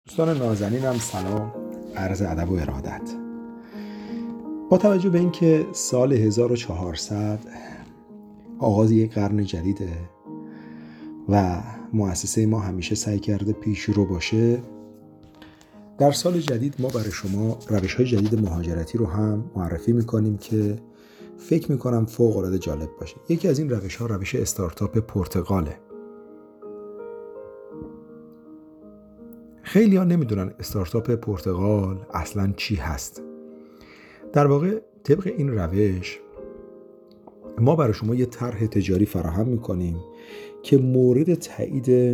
دوستان نازنینم سلام، عرض ادب و ارادت. با توجه به اینکه سال 1400 آغاز یک قرن جدیده و مؤسسه ما همیشه سعی کرده پیشرو باشه، در سال جدید ما برای شما روش‌های جدید مهاجرتی رو هم معرفی میکنیم که فکر میکنم فوق‌العاده جالب باشه. یکی از این روش‌ها روش استارتاپ پرتغاله. خیلی ها نمیدونن استارتاپ پرتغال اصلا چی هست. در واقع طبق این روش ما برای شما یه طرح تجاری فراهم میکنیم که مورد تایید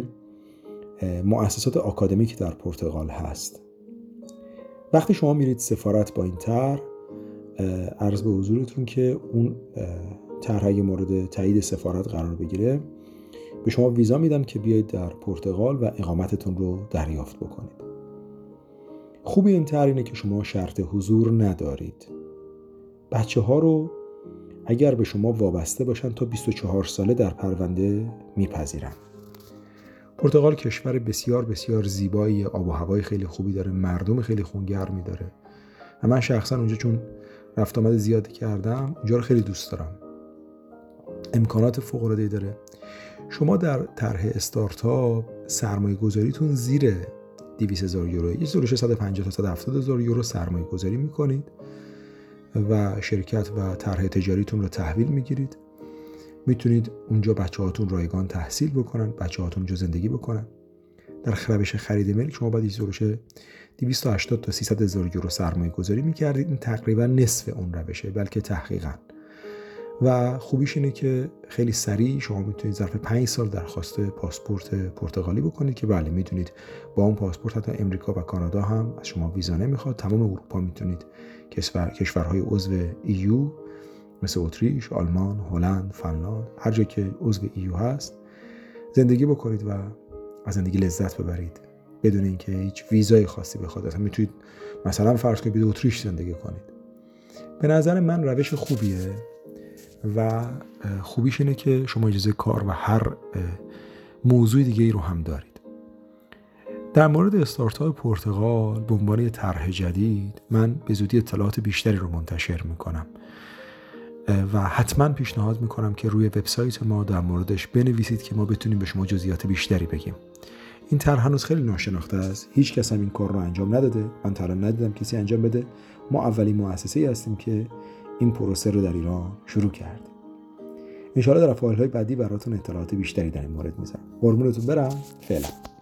مؤسسات آکادمیک در پرتغال هست. وقتی شما میرید سفارت با این طرح، عرض به حضورتون که اون طرح اگه مورد تایید سفارت قرار بگیره، به شما ویزا میدن که بیایید در پرتغال و اقامتتون رو دریافت بکنید. خوبی این طرح اینه که شما شرط حضور ندارید. بچه ها رو اگر به شما وابسته باشن تا 24 ساله در پرونده میپذیرن. پرتغال کشور بسیار بسیار زیبایی، آب و هوای خیلی خوبی داره، مردم خیلی خونگرمی داره و من شخصا اونجا چون رفت آمد زیادی کردم اونجا رو خیلی دوست دارم. امکانات فوق العاده داره. شما در طرح استارتاپ سرمایه گذاریتون زیر 200,000 یورو، یه حدود 650 تا 170,000 یورو سرمایه گذاری میکنید و شرکت و طرح تجاریتون رو تحویل میگیرید. میتونید اونجا بچه‌هاتون رایگان تحصیل بکنن، بچه‌هاتون اونجا زندگی بکنن. در روش خرید ملک شما باید 280 تا 300,000 یورو سرمایه گذاری میکردید. این تقریبا نصف اون روشه، بلکه تحقیقاً. و خوبیش اینه که خیلی سریع شما میتونید ظرف 5 سال درخواست پاسپورت پرتغالی بکنید که بله میتونید با اون پاسپورت حتی امریکا و کانادا هم از شما ویزا نمیخواد. تمام اروپا میتونید، کشورهای عضو EU مثل اتریش، آلمان، هلند، فنلاند، هر جا که عضو EU هست زندگی بکنید و از زندگی لذت ببرید بدون اینکه هیچ ویزای خاصی بخواد. اصلا میتونید مثلا فرض کنید به اتریش زندگی کنید. به نظر من روش خوبیه و خوبیش اینه که شما اجازه کار و هر موضوع دیگه ای رو هم دارید. در مورد استارتاپ پرتغال به عنوان یه طرح جدید من به زودی اطلاعات بیشتری رو منتشر میکنم و حتما پیشنهاد میکنم که روی وبسایت ما در موردش بنویسید که ما بتونیم به شما جزئیات بیشتری بگیم. این طرح هنوز خیلی ناشناخته است. هیچ کس هم این کار رو انجام نداده. من تا الان ندیدم کسی انجام بده. ما اولین مؤسسه‌ای هستیم که این پروسه رو در ایران شروع کرد. ان شاءالله در فایل‌های بعدی براتون اطلاعات بیشتری در این مورد میذارم. قربونتون برم. فعلا